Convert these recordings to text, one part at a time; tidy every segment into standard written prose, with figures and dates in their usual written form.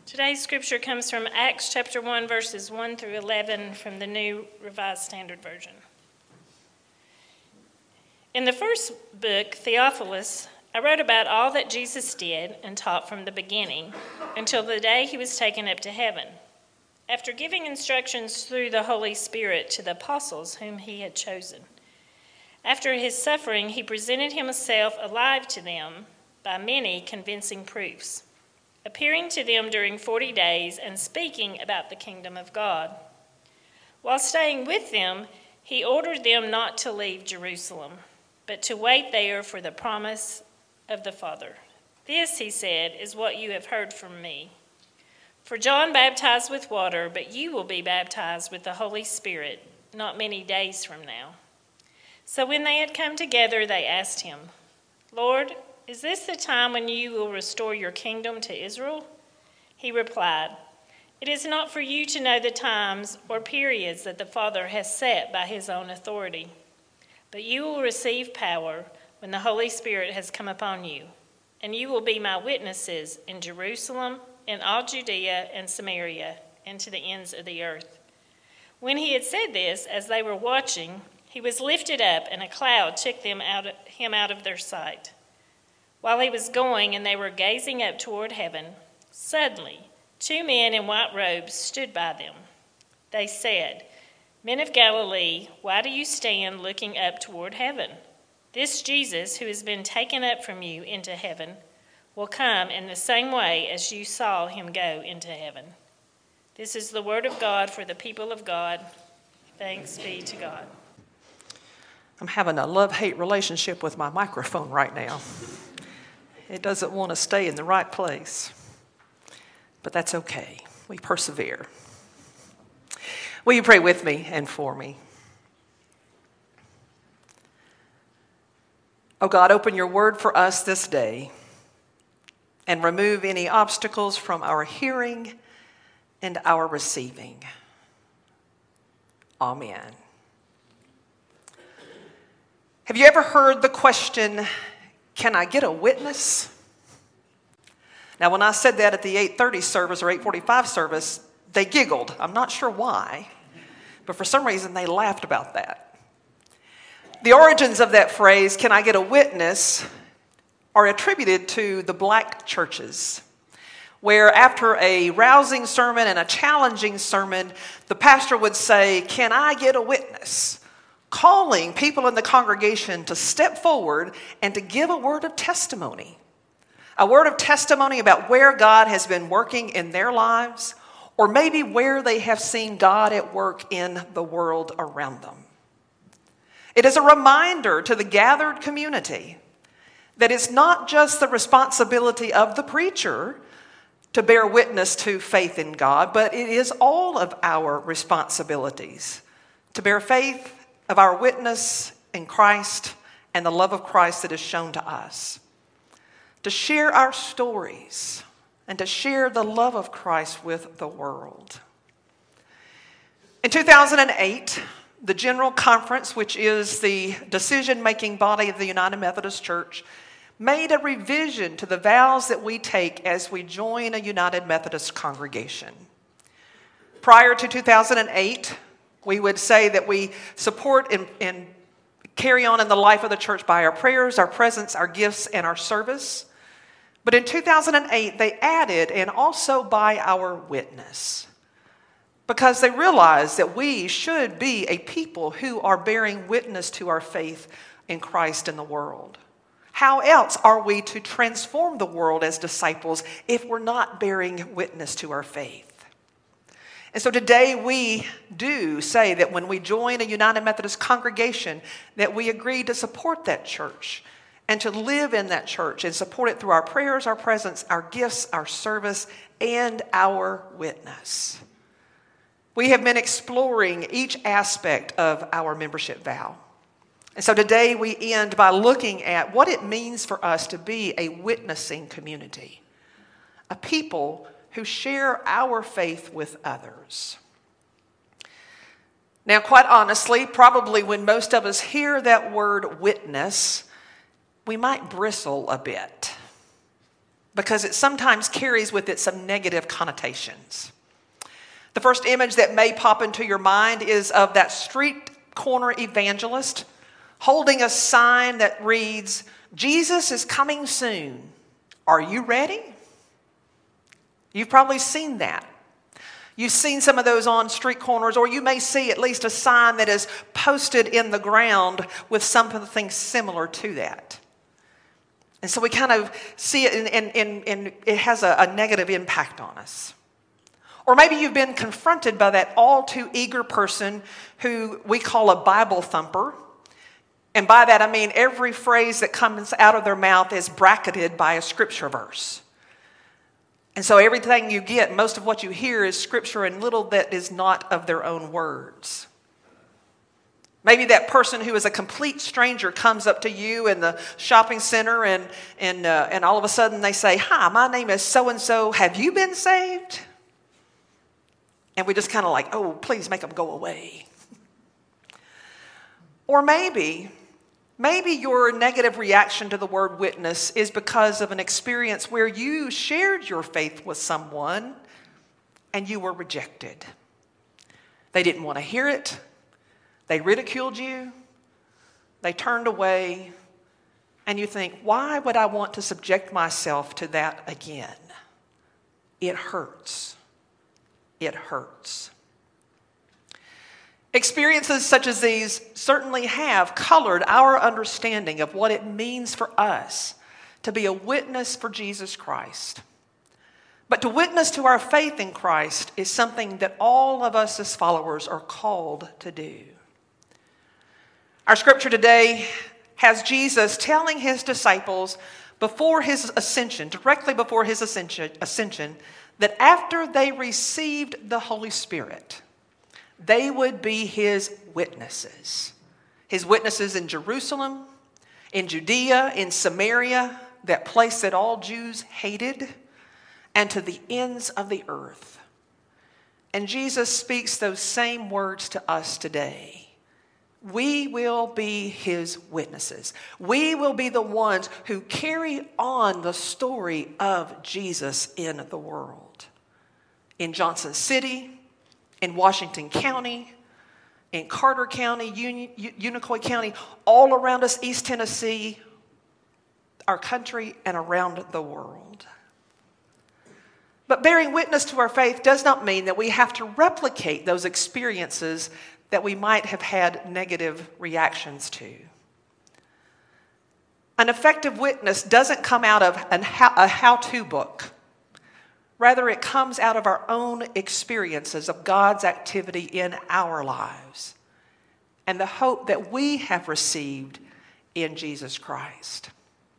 Today's scripture comes from Acts chapter 1, verses 1 through 11 from the New Revised Standard Version. In the first book, Theophilus, I wrote about all that Jesus did and taught from the beginning until the day he was taken up to heaven, after giving instructions through the Holy Spirit to the apostles whom he had chosen. After his suffering, he presented himself alive to them by many convincing proofs, appearing to them during 40 days and speaking about the kingdom of God. While staying with them, he ordered them not to leave Jerusalem, but to wait there for the promise of the Father. This, he said, is what you have heard from me. For John baptized with water, but you will be baptized with the Holy Spirit not many days from now. So when they had come together, they asked him, Lord, is this the time when you will restore your kingdom to Israel? He replied, It is not for you to know the times or periods that the Father has set by his own authority, but you will receive power when the Holy Spirit has come upon you, and you will be my witnesses in Jerusalem, in all Judea and Samaria, and to the ends of the earth. When he had said this, as they were watching, he was lifted up, and a cloud took him out of their sight. While he was going and they were gazing up toward heaven, suddenly 2 men in white robes stood by them. They said, Men of Galilee, why do you stand looking up toward heaven? This Jesus, who has been taken up from you into heaven, will come in the same way as you saw him go into heaven. This is the word of God for the people of God. Thanks be to God. I'm having a love-hate relationship with my microphone right now. It doesn't want to stay in the right place. But that's okay. We persevere. Will you pray with me and for me? Oh God, open your word for us this day and remove any obstacles from our hearing and our receiving. Amen. Have you ever heard the question, can I get a witness? Now, when I said that at the 8:30 service or 8:45 service, they giggled. I'm not sure why, but for some reason they laughed about that. The origins of that phrase, can I get a witness, are attributed to the black churches, where after a rousing sermon and a challenging sermon, the pastor would say, can I get a witness? Calling people in the congregation to step forward and to give a word of testimony. A word of testimony about where God has been working in their lives, or maybe where they have seen God at work in the world around them. It is a reminder to the gathered community that it's not just the responsibility of the preacher to bear witness to faith in God, but it is all of our responsibilities to bear faith of our witness in Christ and the love of Christ that is shown to us. To share our stories and to share the love of Christ with the world. In 2008, the General Conference, which is the decision-making body of the United Methodist Church, made a revision to the vows that we take as we join a United Methodist congregation. Prior to 2008, we would say that we support and carry on in the life of the church by our prayers, our presence, our gifts, and our service. But in 2008, they added, and also by our witness, because they realized that we should be a people who are bearing witness to our faith in Christ in the world. How else are we to transform the world as disciples if we're not bearing witness to our faith? And so today we do say that when we join a United Methodist congregation, that we agree to support that church and to live in that church and support it through our prayers, our presence, our gifts, our service, and our witness. We have been exploring each aspect of our membership vow. And so today we end by looking at what it means for us to be a witnessing community, a people who share our faith with others. Now, quite honestly, probably when most of us hear that word witness, we might bristle a bit because it sometimes carries with it some negative connotations. The first image that may pop into your mind is of that street corner evangelist holding a sign that reads, "Jesus is coming soon. Are you ready?" You've probably seen that. You've seen some of those on street corners, or you may see at least a sign that is posted in the ground with something similar to that. And so we kind of see it, and it has a negative impact on us. Or maybe you've been confronted by that all too eager person who we call a Bible thumper. And by that I mean every phrase that comes out of their mouth is bracketed by a scripture verse. And so everything you get, most of what you hear is scripture and little that is not of their own words. Maybe that person who is a complete stranger comes up to you in the shopping center and all of a sudden they say, "Hi, my name is so-and-so. Have you been saved?" And we just kind of like, "Oh, please make them go away." Or maybe your negative reaction to the word witness is because of an experience where you shared your faith with someone and you were rejected. They didn't want to hear it. They ridiculed you. They turned away. And you think, why would I want to subject myself to that again? It hurts. It hurts. Experiences such as these certainly have colored our understanding of what it means for us to be a witness for Jesus Christ. But to witness to our faith in Christ is something that all of us as followers are called to do. Our scripture today has Jesus telling his disciples before his ascension, directly before his ascension, that after they received the Holy Spirit, they would be his witnesses. His witnesses in Jerusalem, in Judea, in Samaria, that place that all Jews hated, and to the ends of the earth. And Jesus speaks those same words to us today. We will be his witnesses. We will be the ones who carry on the story of Jesus in the world. In Johnson City, in Washington County, in Carter County, Unicoi County, all around us, East Tennessee, our country, and around the world. But bearing witness to our faith does not mean that we have to replicate those experiences that we might have had negative reactions to. An effective witness doesn't come out of a how-to book. Rather, it comes out of our own experiences of God's activity in our lives and the hope that we have received in Jesus Christ.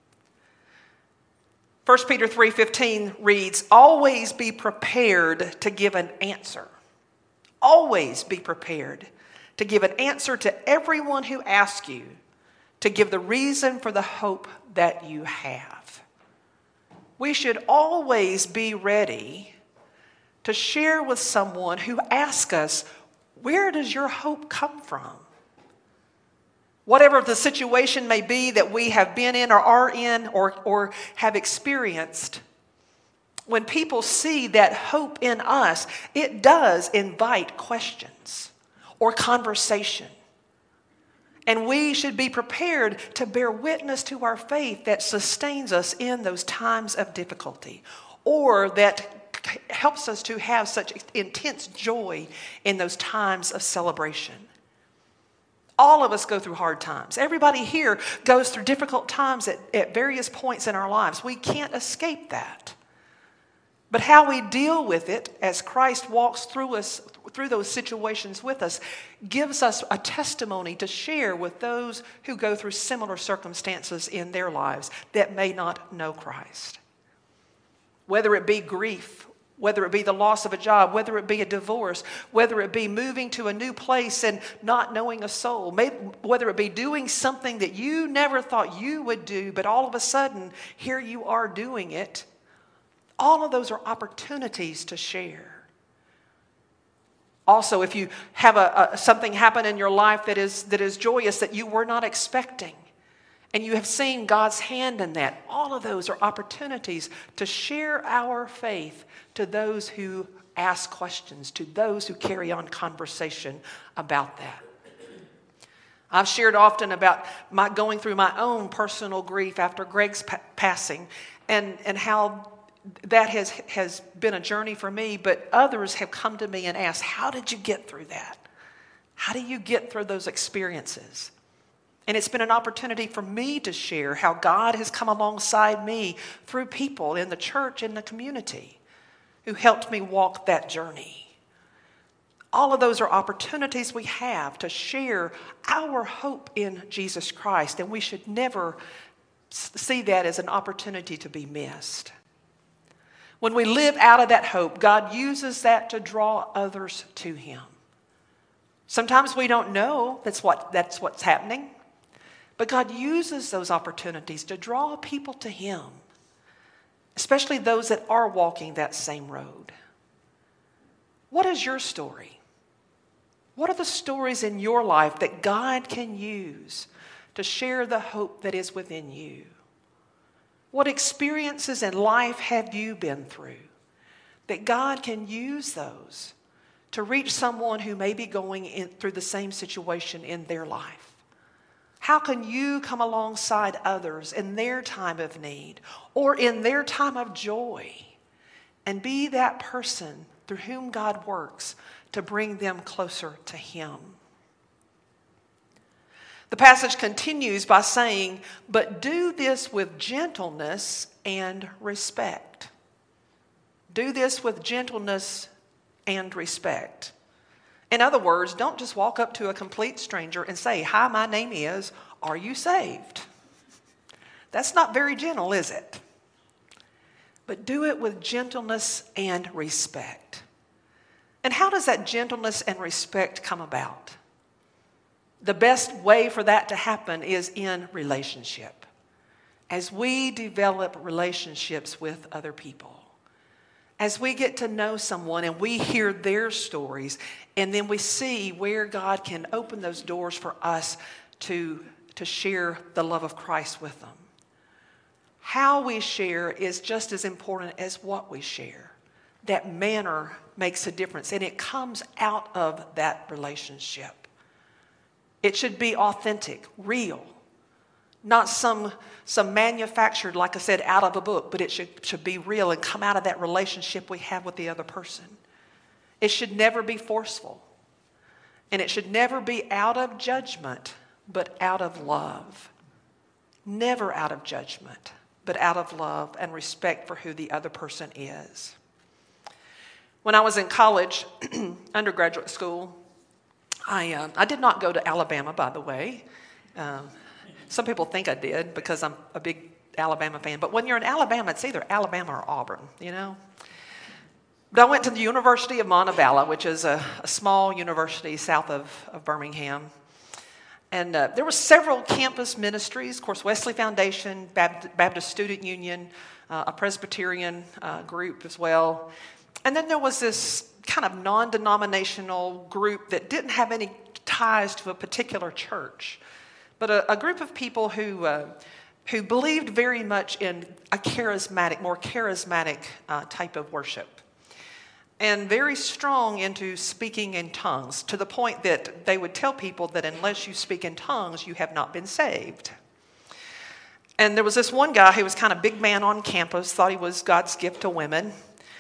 1 Peter 3:15 reads, "Always be prepared to give an answer. Always be prepared to give an answer to everyone who asks you to give the reason for the hope that you have." We should always be ready to share with someone who asks us, where does your hope come from? Whatever the situation may be that we have been in or are in or have experienced, when people see that hope in us, it does invite questions or conversation. And we should be prepared to bear witness to our faith that sustains us in those times of difficulty, or that helps us to have such intense joy in those times of celebration. All of us go through hard times. Everybody here goes through difficult times at various points in our lives. We can't escape that. But how we deal with it as Christ walks through those situations with us gives us a testimony to share with those who go through similar circumstances in their lives that may not know Christ. Whether it be grief, whether it be the loss of a job, whether it be a divorce, whether it be moving to a new place and not knowing a soul, whether it be doing something that you never thought you would do, but all of a sudden, here you are doing it. All of those are opportunities to share. Also, if you have something happen in your life that is joyous that you were not expecting, And you have seen God's hand in that. All of those are opportunities to share our faith to those who ask questions, to those who carry on conversation about that. I've shared often about my going through my own personal grief after Greg's passing and how that has been a journey for me, but others have come to me and asked, how did you get through that? How do you get through those experiences? And it's been an opportunity for me to share how God has come alongside me through people in the church and the community who helped me walk that journey. All of those are opportunities we have to share our hope in Jesus Christ, and we should never see that as an opportunity to be missed. When we live out of that hope, God uses that to draw others to Him. Sometimes we don't know that's what's happening. But God uses those opportunities to draw people to Him, especially those that are walking that same road. What is your story? What are the stories in your life that God can use to share the hope that is within you? What experiences in life have you been through that God can use those to reach someone who may be going through the same situation in their life? How can you come alongside others in their time of need or in their time of joy and be that person through whom God works to bring them closer to Him? The passage continues by saying, but do this with gentleness and respect. Do this with gentleness and respect. In other words, don't just walk up to a complete stranger and say, hi, my name is, are you saved? That's not very gentle, is it? But do it with gentleness and respect. And how does that gentleness and respect come about? The best way for that to happen is in relationship. As we develop relationships with other people. As we get to know someone and we hear their stories, and then we see where God can open those doors for us to share the love of Christ with them. How we share is just as important as what we share. That manner makes a difference, and it comes out of that relationship. It should be authentic, real. Not some manufactured, like I said, out of a book, but it should be real and come out of that relationship we have with the other person. It should never be forceful. And it should never be out of judgment, but out of love. Never out of judgment, but out of love and respect for who the other person is. When I was in college, undergraduate school, I did not go to Alabama, by the way. Some people think I did because I'm a big Alabama fan. But when you're in Alabama, it's either Alabama or Auburn, you know. But I went to the University of Montevallo, which is a small university south of Birmingham. And there were several campus ministries, of course, Wesley Foundation, Baptist Student Union, a Presbyterian group as well. And then there was this kind of non-denominational group that didn't have any ties to a particular church. But a group of people who believed very much in a more charismatic type of worship. And very strong into speaking in tongues, to the point that they would tell people that unless you speak in tongues, you have not been saved. And there was this one guy who was kind of big man on campus, thought he was God's gift to women,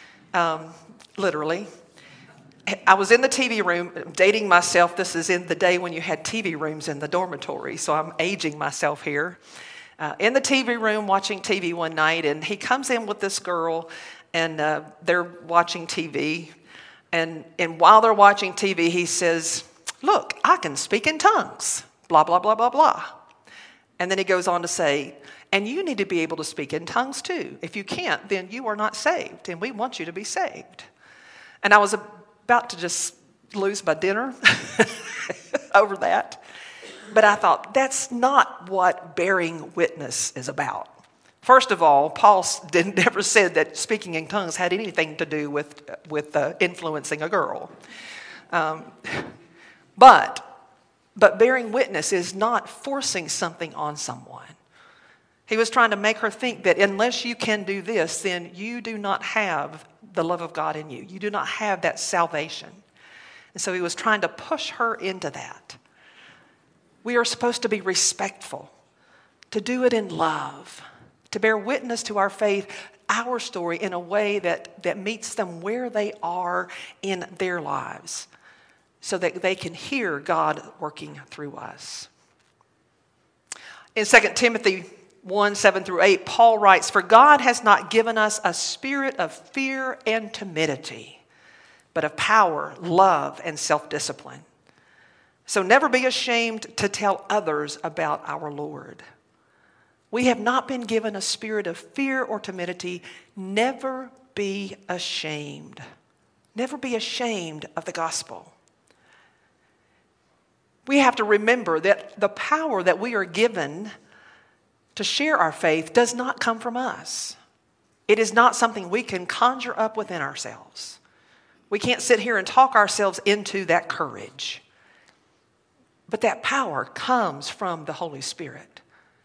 literally. I was in the TV room, dating myself. This is in the day when you had TV rooms in the dormitory, so I'm aging myself here. In the TV room watching TV one night, and he comes in with this girl, and they're watching TV. And while they're watching TV, he says, look, I can speak in tongues, blah, blah, blah, blah, blah. And then he goes on to say, and you need to be able to speak in tongues too. If you can't, then you are not saved, and we want you to be saved. And I was about to just lose my dinner over that. But I thought, that's not what bearing witness is about. First of all, Paul never said that speaking in tongues had anything to do with influencing a girl. But bearing witness is not forcing something on someone. He was trying to make her think that unless you can do this, then you do not have the love of God in you. You do not have that salvation. And so he was trying to push her into that. We are supposed to be respectful, to do it in love, to bear witness to our faith, our story, in a way that meets them where they are in their lives, so that they can hear God working through us. In 2 Timothy 1:7-8, Paul writes, "For God has not given us a spirit of fear and timidity, but of power, love, and self-discipline. So never be ashamed to tell others about our Lord." We have not been given a spirit of fear or timidity. Never be ashamed. Never be ashamed of the gospel. We have to remember that the power that we are given to share our faith does not come from us. It is not something we can conjure up within ourselves. We can't sit here and talk ourselves into that courage. But that power comes from the Holy Spirit.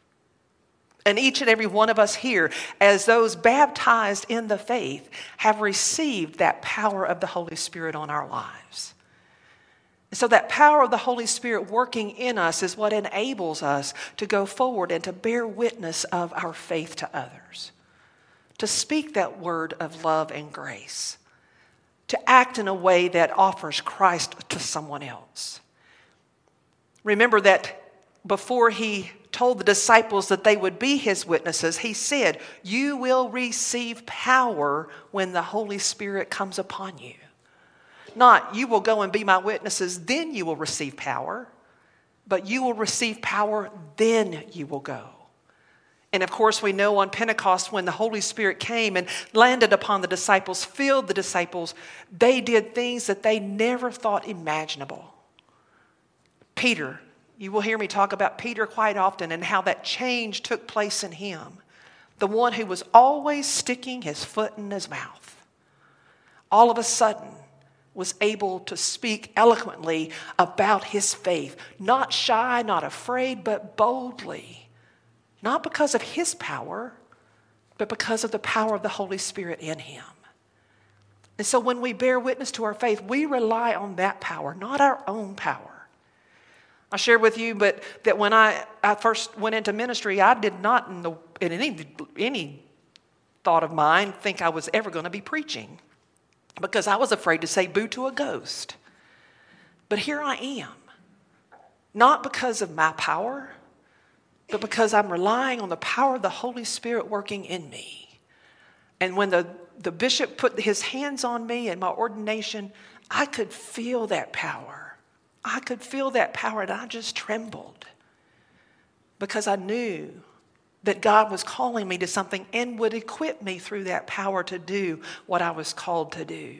And each and every one of us here, as those baptized in the faith, have received that power of the Holy Spirit on our lives. And so that power of the Holy Spirit working in us is what enables us to go forward and to bear witness of our faith to others, to speak that word of love and grace, to act in a way that offers Christ to someone else. Remember that before he told the disciples that they would be his witnesses, he said, "You will receive power when the Holy Spirit comes upon you." Not, "You will go and be my witnesses, then you will receive power," but you will receive power, then you will go. And of course, we know on Pentecost, when the Holy Spirit came and landed upon the disciples, filled the disciples, they did things that they never thought imaginable. Peter, you will hear me talk about Peter quite often and how that change took place in him. The one who was always sticking his foot in his mouth, all of a sudden was able to speak eloquently about his faith. Not shy, not afraid, but boldly. Not because of his power, but because of the power of the Holy Spirit in him. And so when we bear witness to our faith, we rely on that power, not our own power. I shared with you, but that when I first went into ministry, I did not in any thought of mine think I was ever going to be preaching, because I was afraid to say boo to a ghost. But here I am, not because of my power, but because I'm relying on the power of the Holy Spirit working in me. And when the bishop put his hands on me in my ordination, I could feel that power. I could feel that power, and I just trembled because I knew that God was calling me to something and would equip me through that power to do what I was called to do.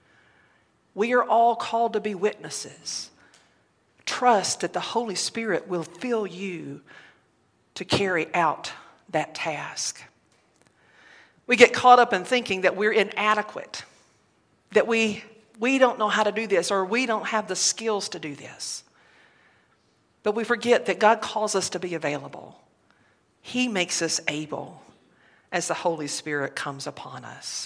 We are all called to be witnesses. Trust that the Holy Spirit will fill you to carry out that task. We get caught up in thinking that we're inadequate, that we don't know how to do this, or we don't have the skills to do this. But we forget that God calls us to be available. He makes us able as the Holy Spirit comes upon us.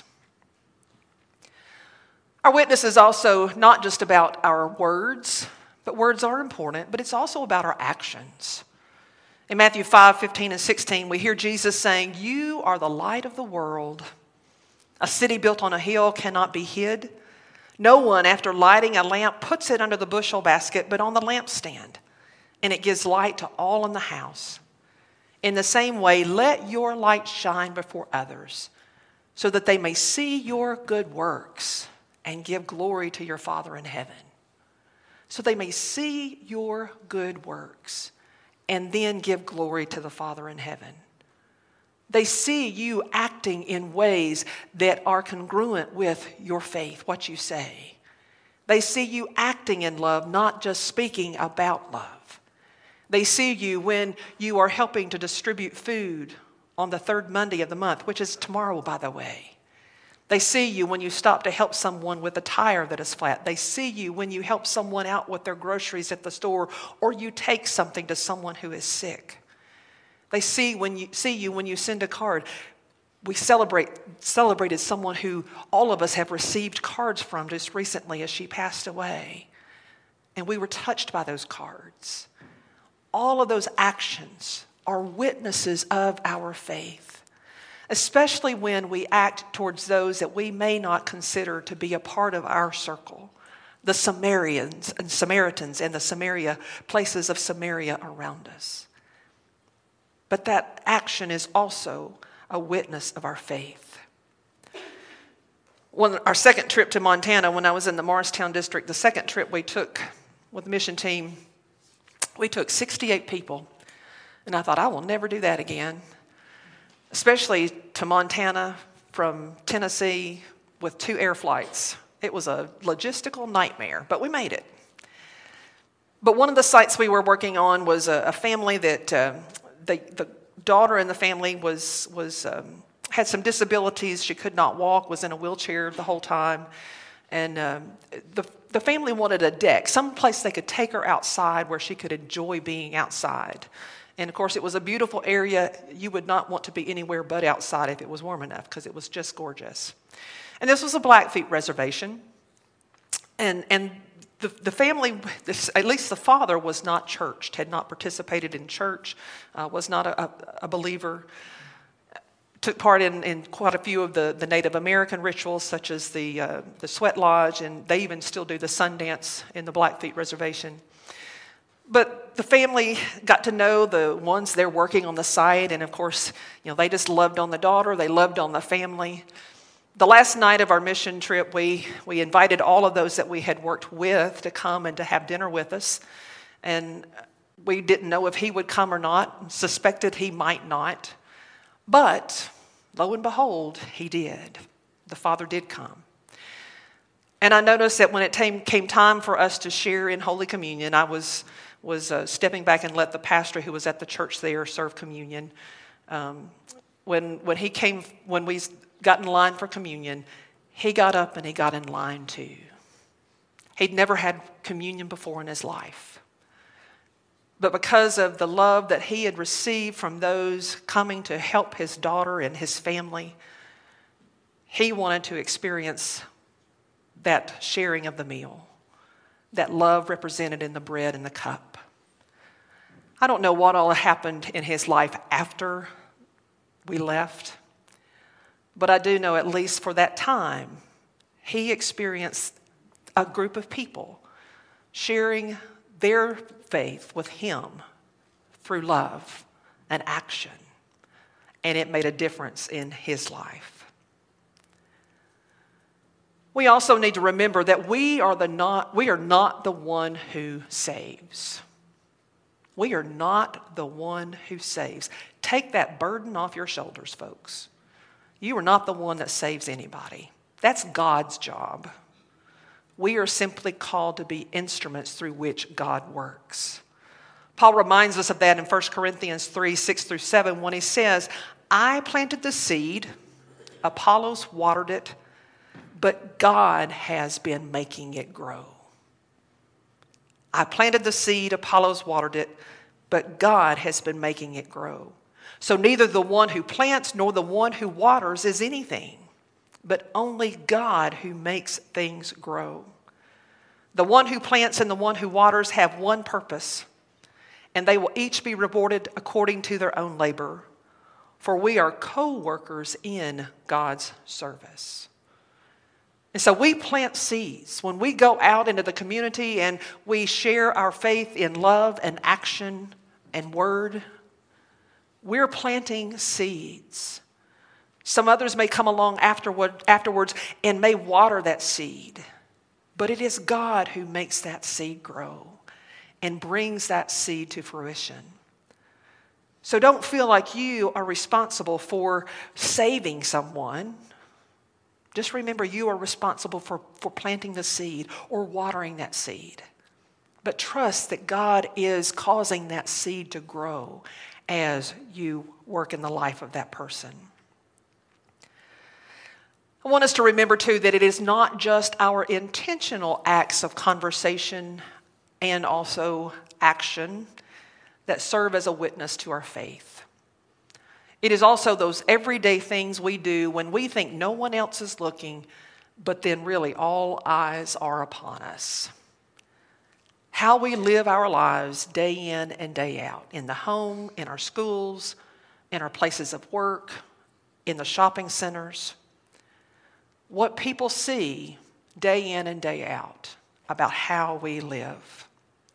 Our witness is also not just about our words, but words are important, but it's also about our actions. In Matthew 5:15-16, we hear Jesus saying, "You are the light of the world. A city built on a hill cannot be hid. No one, after lighting a lamp, puts it under the bushel basket, but on the lampstand, and it gives light to all in the house. In the same way, let your light shine before others, so that they may see your good works and give glory to your Father in heaven." So they may see your good works and then give glory to the Father in heaven. They see you acting in ways that are congruent with your faith, what you say. They see you acting in love, not just speaking about love. They see you when you are helping to distribute food on the third Monday of the month, which is tomorrow, by the way. They see you when you stop to help someone with a tire that is flat. They see you when you help someone out with their groceries at the store, or you take something to someone who is sick. They see you when you send a card. We celebrated someone who all of us have received cards from just recently as she passed away. And we were touched by those cards. All of those actions are witnesses of our faith, especially when we act towards those that we may not consider to be a part of our circle, the Samaritans and the Samaria, places of Samaria around us. But that action is also a witness of our faith. Our second trip to Montana, when I was in the Morristown district, the second trip we took with the mission team, we took 68 people. And I thought, I will never do that again, especially to Montana from Tennessee with 2 air flights. It was a logistical nightmare, but we made it. But one of the sites we were working on was a family that the daughter in the family had some disabilities. She could not walk, was in a wheelchair the whole time. And the family wanted a deck, some place they could take her outside where she could enjoy being outside. And of course, it was a beautiful area. You would not want to be anywhere but outside if it was warm enough, because it was just gorgeous. And this was a Blackfeet reservation. And the family, at least the father, was not churched, had not participated in church, was not a believer. Took part in quite a few of the Native American rituals, such as the sweat lodge, and they even still do the sun dance in the Blackfeet reservation. But the family got to know the ones they're working on the site, and of course, they just loved on the daughter, they loved on the family. The last night of our mission trip, we invited all of those that we had worked with to come and to have dinner with us. And we didn't know if he would come or not, suspected he might not. But lo and behold, he did. The father did come. And I noticed that when it came time for us to share in Holy Communion, I was stepping back and let the pastor who was at the church there serve communion. When we got in line for communion, he got up and he got in line too. He'd never had communion before in his life. But because of the love that he had received from those coming to help his daughter and his family, he wanted to experience that sharing of the meal, that love represented in the bread and the cup. I don't know what all happened in his life after we left, but I do know at least for that time, he experienced a group of people sharing their faith with him through love and action, and it made a difference in his life. We also need to remember that we are not the one who saves. We are not the one who saves. Take that burden off your shoulders, folks. You are not the one that saves anybody. That's God's job. We are simply called to be instruments through which God works. Paul reminds us of that in 1 Corinthians 3, 6 through 7, when he says, I planted the seed, Apollos watered it, but God has been making it grow. I planted the seed, Apollos watered it, but God has been making it grow. So neither the one who plants nor the one who waters is anything, but only God who makes things grow. The one who plants and the one who waters have one purpose, and they will each be rewarded according to their own labor, for we are co-workers in God's service. And so we plant seeds. When we go out into the community and we share our faith in love and action and word, we're planting seeds. Some others may come along afterwards and may water that seed. But it is God who makes that seed grow and brings that seed to fruition. So don't feel like you are responsible for saving someone. Just remember you are responsible for planting the seed or watering that seed. But trust that God is causing that seed to grow as you work in the life of that person. I want us to remember too that it is not just our intentional acts of conversation and also action that serve as a witness to our faith. It is also those everyday things we do when we think no one else is looking, but then really all eyes are upon us. How we live our lives day in and day out, in the home, in our schools, in our places of work, in the shopping centers. What people see day in and day out about how we live.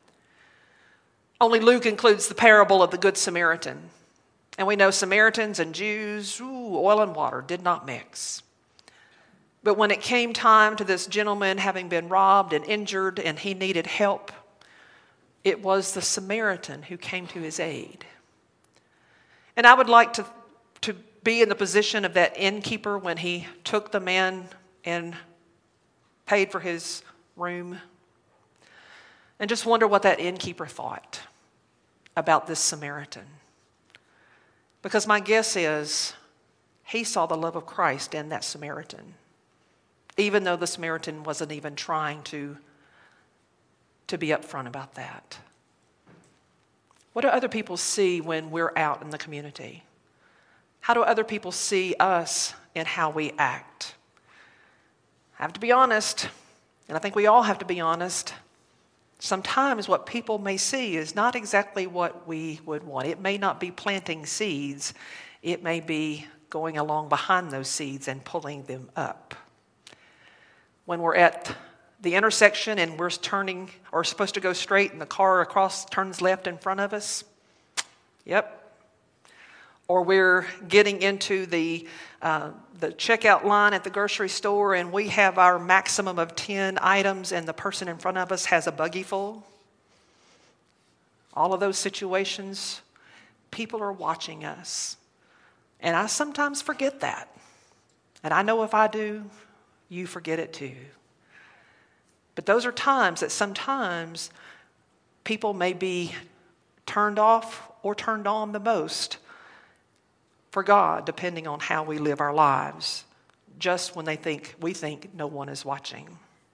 Only Luke includes the parable of the Good Samaritan. And we know Samaritans and Jews, oil and water did not mix. But when it came time to this gentleman having been robbed and injured and he needed help, it was the Samaritan who came to his aid. And I would like to be in the position of that innkeeper when he took the man and paid for his room. And just wonder what that innkeeper thought about this Samaritan. Because my guess is he saw the love of Christ in that Samaritan, even though the Samaritan wasn't even trying to be upfront about that. What do other people see when we're out in the community? How do other people see us and how we act? I have to be honest, and I think we all have to be honest. Sometimes what people may see is not exactly what we would want. It may not be planting seeds. It may be going along behind those seeds and pulling them up. When we're at the intersection and we're turning or supposed to go straight and the car across turns left in front of us, yep. Or we're getting into the checkout line at the grocery store and we have our maximum of 10 items and the person in front of us has a buggy full. All of those situations, people are watching us. And I sometimes forget that. And I know if I do, you forget it too. But those are times that sometimes people may be turned off or turned on the most for God, depending on how we live our lives, just when we think no one is watching.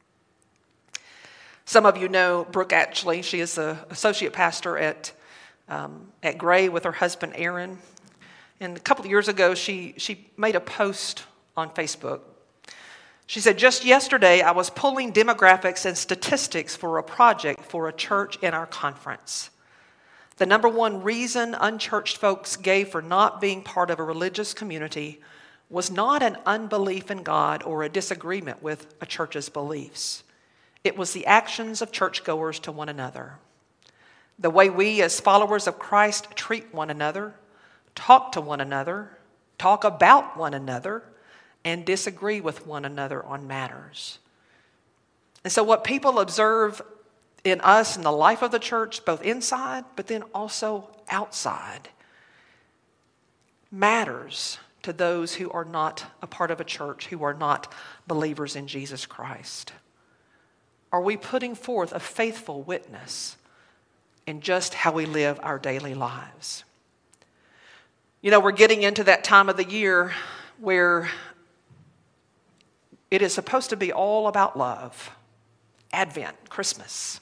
Some of you know Brooke Atchley. She is the associate pastor at Gray with her husband Aaron. And a couple of years ago, she made a post on Facebook. She said, "Just yesterday, I was pulling demographics and statistics for a project for a church in our conference. The number one reason unchurched folks gave for not being part of a religious community was not an unbelief in God or a disagreement with a church's beliefs. It was the actions of churchgoers to one another. The way we as followers of Christ treat one another, talk to one another, talk about one another, and disagree with one another on matters." And so what people observe in us in the life of the church, both inside but then also outside, matters to those who are not a part of a church, who are not believers in Jesus Christ. Are we putting forth a faithful witness in just how we live our daily lives? You know, we're getting into that time of the year where it is supposed to be all about love. Advent, Christmas.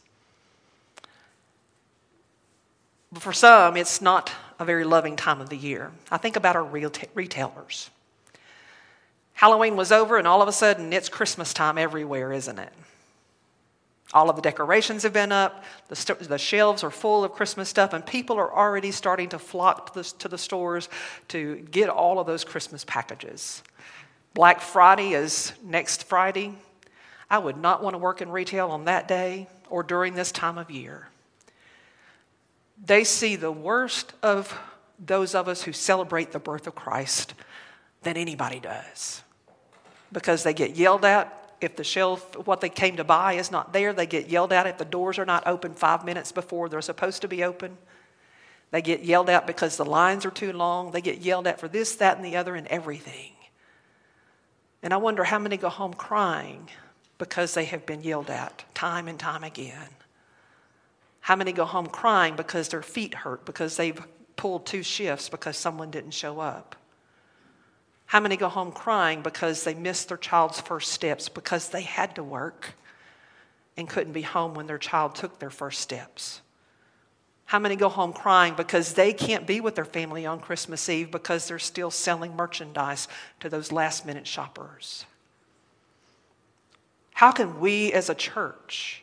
But for some, it's not a very loving time of the year. I think about our retailers. Halloween was over and all of a sudden it's Christmas time everywhere, isn't it? All of the decorations have been up, the shelves are full of Christmas stuff, and people are already starting to flock to the stores to get all of those Christmas packages. Black Friday is next Friday. I would not want to work in retail on that day or during this time of year. They see the worst of those of us who celebrate the birth of Christ than anybody does. Because they get yelled at if the shelf, what they came to buy is not there. They get yelled at if the doors are not open 5 minutes before they're supposed to be open. They get yelled at because the lines are too long. They get yelled at for this, that, and the other, and everything. And I wonder how many go home crying because they have been yelled at time and time again. How many go home crying because their feet hurt because they've pulled 2 shifts because someone didn't show up? How many go home crying because they missed their child's first steps because they had to work and couldn't be home when their child took their first steps? How many go home crying because they can't be with their family on Christmas Eve because they're still selling merchandise to those last-minute shoppers? How can we as a church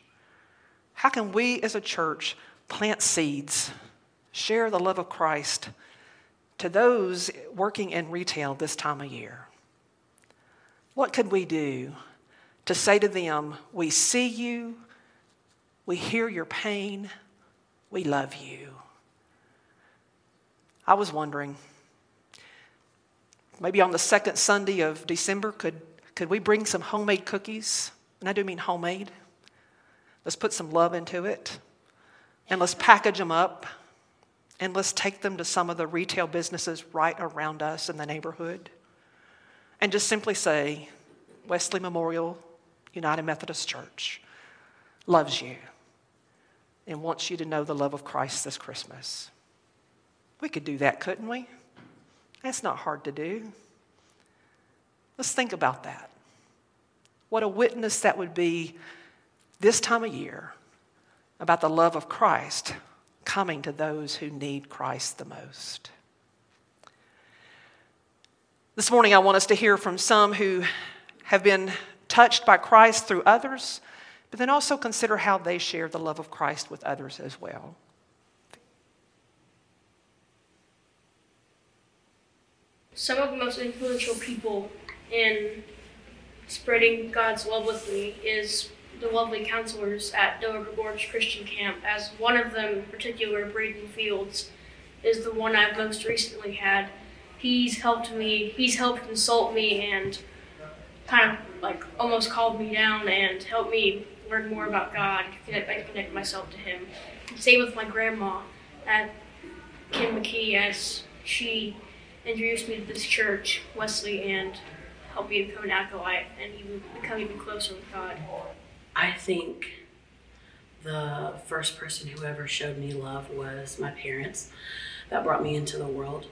plant seeds, share the love of Christ to those working in retail this time of year? What could we do to say to them, we see you, we hear your pain, we love you? I was wondering, maybe on the second Sunday of December, could we bring some homemade cookies? And I do mean homemade. Let's put some love into it. And let's package them up. And let's take them to some of the retail businesses right around us in the neighborhood. And just simply say, Wesley Memorial United Methodist Church loves you and wants you to know the love of Christ this Christmas. We could do that, couldn't we? That's not hard to do. Let's think about that. What a witness that would be this time of year about the love of Christ coming to those who need Christ the most. This morning I want us to hear from some who have been touched by Christ through others, but then also consider how they share the love of Christ with others as well. Some of the most influential people in spreading God's love with me is the lovely counselors at Doe River Gorge Christian Camp. As one of them in particular, Braden Fields, is the one I've most recently had. He's helped consult me and kind of like almost calmed me down and helped me learn more about God and connect myself to Him. Same with my grandma at Kim McKee, as she introduced me to this church, Wesley, and helped me become an acolyte and become even closer with God. I think the first person who ever showed me love was my parents that brought me into the world.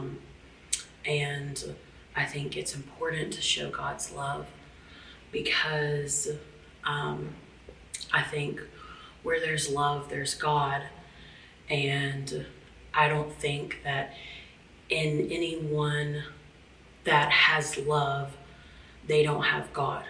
And I think it's important to show God's love because I think where there's love, there's God. And I don't think that in anyone that has love, they don't have God.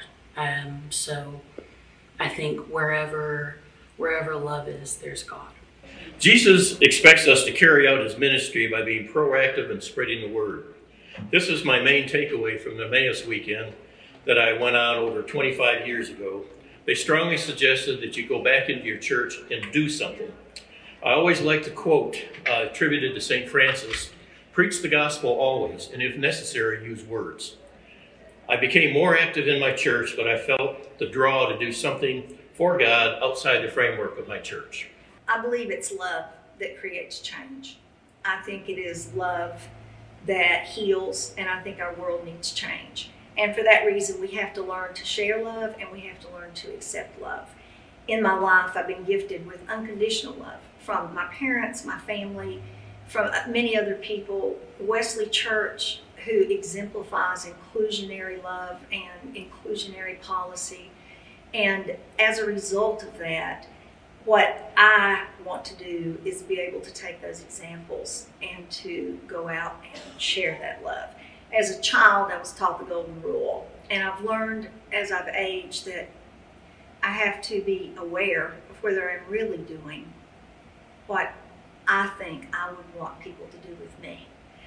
So I think wherever love is, there's God. Jesus expects us to carry out his ministry by being proactive and spreading the word. This is my main takeaway from the Emmaus weekend that I went on over 25 years ago. They strongly suggested that you go back into your church and do something. I always like to quote, attributed to St. Francis, preach the gospel always, and if necessary, use words. I became more active in my church, but I felt the draw to do something for God outside the framework of my church. I believe it's love that creates change. I think it is love that heals, and I think our world needs change. And for that reason, we have to learn to share love, and we have to learn to accept love. In my life, I've been gifted with unconditional love from my parents, my family, from many other people. Wesley Church, who exemplifies inclusionary love and inclusionary policy. And as a result of that, what I want to do is be able to take those examples and to go out and share that love. As a child, I was taught the golden rule, and I've learned as I've aged that I have to be aware of whether I'm really doing what I think I would want people to do with me.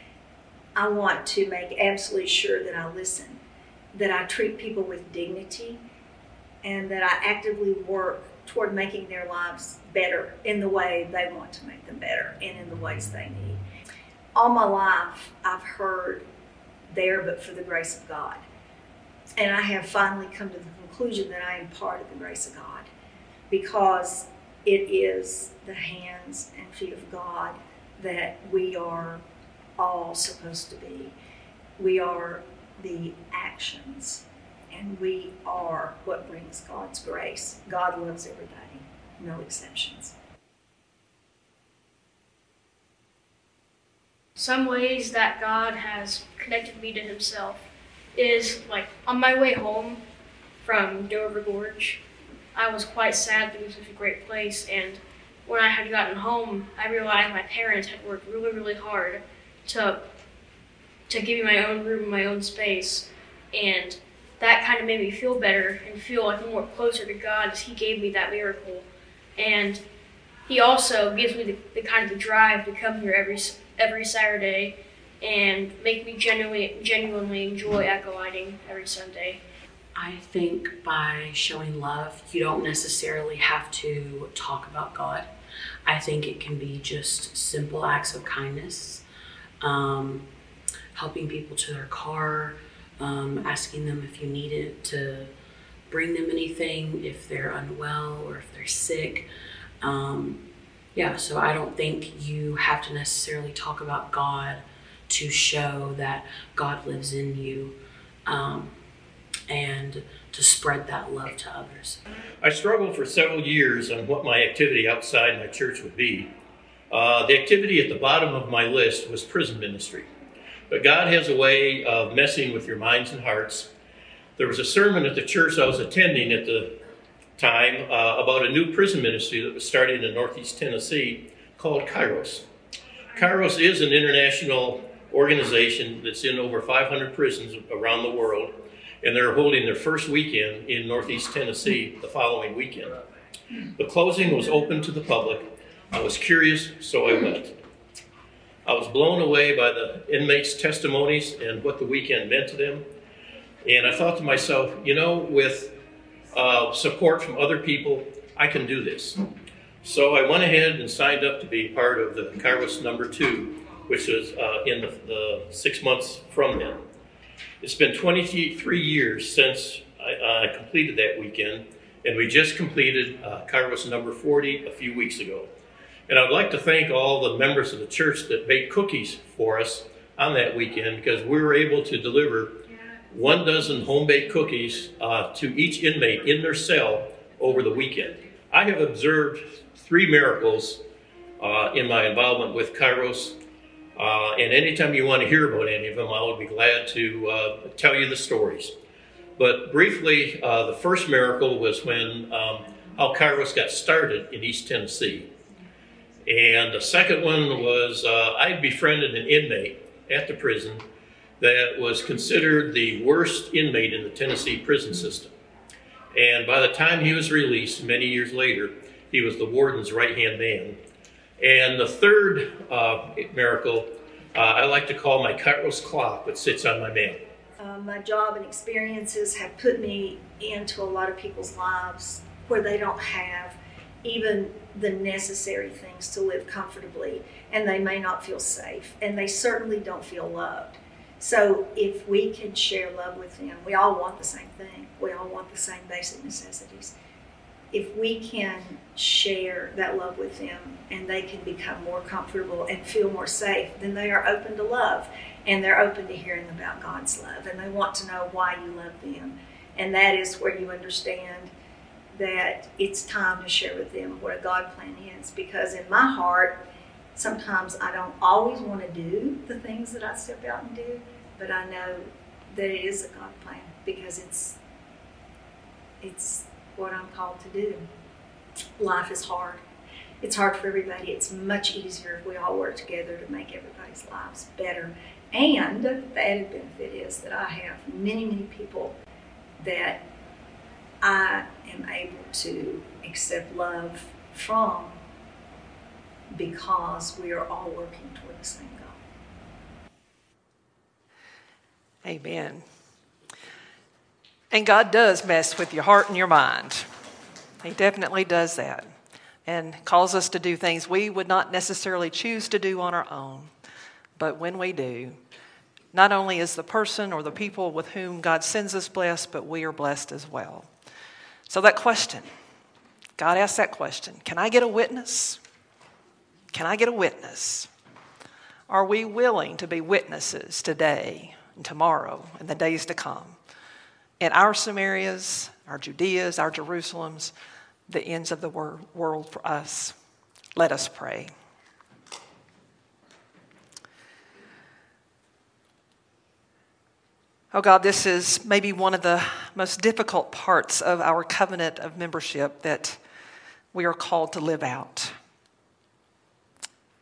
I want to make absolutely sure that I listen, that I treat people with dignity, and that I actively work toward making their lives better in the way they want to make them better and in the ways they need. All my life, I've heard there but for the grace of God. And I have finally come to the conclusion that I am part of the grace of God, because it is the hands and feet of God that we are all supposed to be. We are the actions, and we are what brings God's grace. God loves everybody, no exceptions. Some ways that God has connected me to himself is like on my way home from Doe River Gorge, I was quite sad that it was such a great place, and when I had gotten home, I realized my parents had worked really, really hard to give me my own room, my own space, and that kind of made me feel better and feel like more closer to God as He gave me that miracle. And He also gives me the kind of the drive to come here every Saturday and make me genuinely enjoy acolyting every Sunday. I think by showing love, you don't necessarily have to talk about God. I think it can be just simple acts of kindness, helping people to their car, asking them if you need it to bring them anything, if they're unwell or if they're sick. So I don't think you have to necessarily talk about God to show that God lives in you, and to spread that love to others. I struggled for several years on what my activity outside my church would be. The activity at the bottom of my list was prison ministry. But God has a way of messing with your minds and hearts. There was a sermon at the church I was attending at the time about a new prison ministry that was starting in Northeast Tennessee called Kairos. Kairos is an international organization that's in over 500 prisons around the world, and they're holding their first weekend in Northeast Tennessee the following weekend. The closing was open to the public. I was curious, so I went. I was blown away by the inmates' testimonies and what the weekend meant to them. And I thought to myself, with support from other people, I can do this. So I went ahead and signed up to be part of the Kairos number 2, which was in the 6 months from then. It's been 23 years since I completed that weekend, and we just completed Kairos number 40 a few weeks ago. And I'd like to thank all the members of the church that baked cookies for us on that weekend, because we were able to deliver 12 home-baked cookies to each inmate in their cell over the weekend. I have observed 3 miracles in my involvement with Kairos, and anytime you want to hear about any of them, I will be glad to tell you the stories. But briefly, the first miracle was when how Kairos got started in East Tennessee. And the second one was I befriended an inmate at the prison that was considered the worst inmate in the Tennessee prison system. And by the time he was released, many years later, he was the warden's right-hand man. And the third miracle, I like to call my Kairos clock that sits on my mantle. My job and experiences have put me into a lot of people's lives where they don't have even the necessary things to live comfortably, and they may not feel safe, and they certainly don't feel loved. So if we can share love with them, we all want the same thing. We all want the same basic necessities. If we can share that love with them and they can become more comfortable and feel more safe, then they are open to love, and they're open to hearing about God's love, and they want to know why you love them. And that is where you understand that it's time to share with them what a God plan is. Because in my heart, sometimes I don't always want to do the things that I step out and do, but I know that it is a God plan because it's what I'm called to do. Life is hard. It's hard for everybody. It's much easier if we all work together to make everybody's lives better. And the added benefit is that I have many, many people that I am able to accept love from because we are all working toward the same goal. Amen. And God does mess with your heart and your mind. He definitely does that and calls us to do things we would not necessarily choose to do on our own. But when we do, not only is the person or the people with whom God sends us blessed, but we are blessed as well. So that question, God asked that question, can I get a witness? Can I get a witness? Are we willing to be witnesses today and tomorrow and the days to come? In our Samarias, our Judeas, our Jerusalems, the ends of the world for us. Let us pray. Oh God, this is maybe one of the most difficult parts of our covenant of membership that we are called to live out.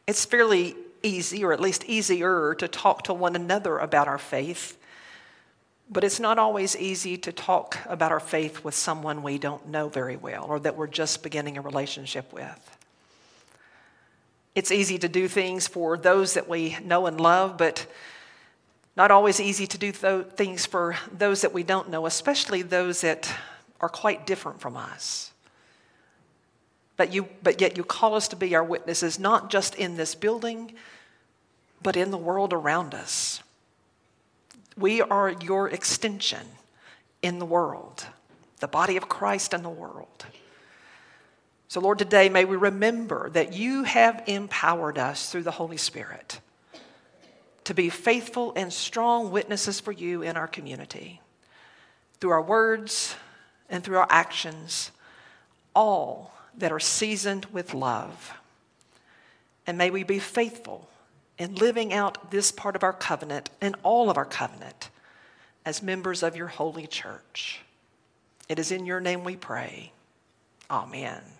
It's fairly easy, or at least easier, to talk to one another about our faith. But it's not always easy to talk about our faith with someone we don't know very well or that we're just beginning a relationship with. It's easy to do things for those that we know and love, but not always easy to do things for those that we don't know, especially those that are quite different from us. But yet you call us to be our witnesses, not just in this building, but in the world around us. We are your extension in the world, the body of Christ in the world. So Lord, today may we remember that you have empowered us through the Holy Spirit to be faithful and strong witnesses for you in our community, through our words and through our actions, all that are seasoned with love. And may we be faithful in living out this part of our covenant and all of our covenant as members of your holy church. It is in your name we pray. Amen.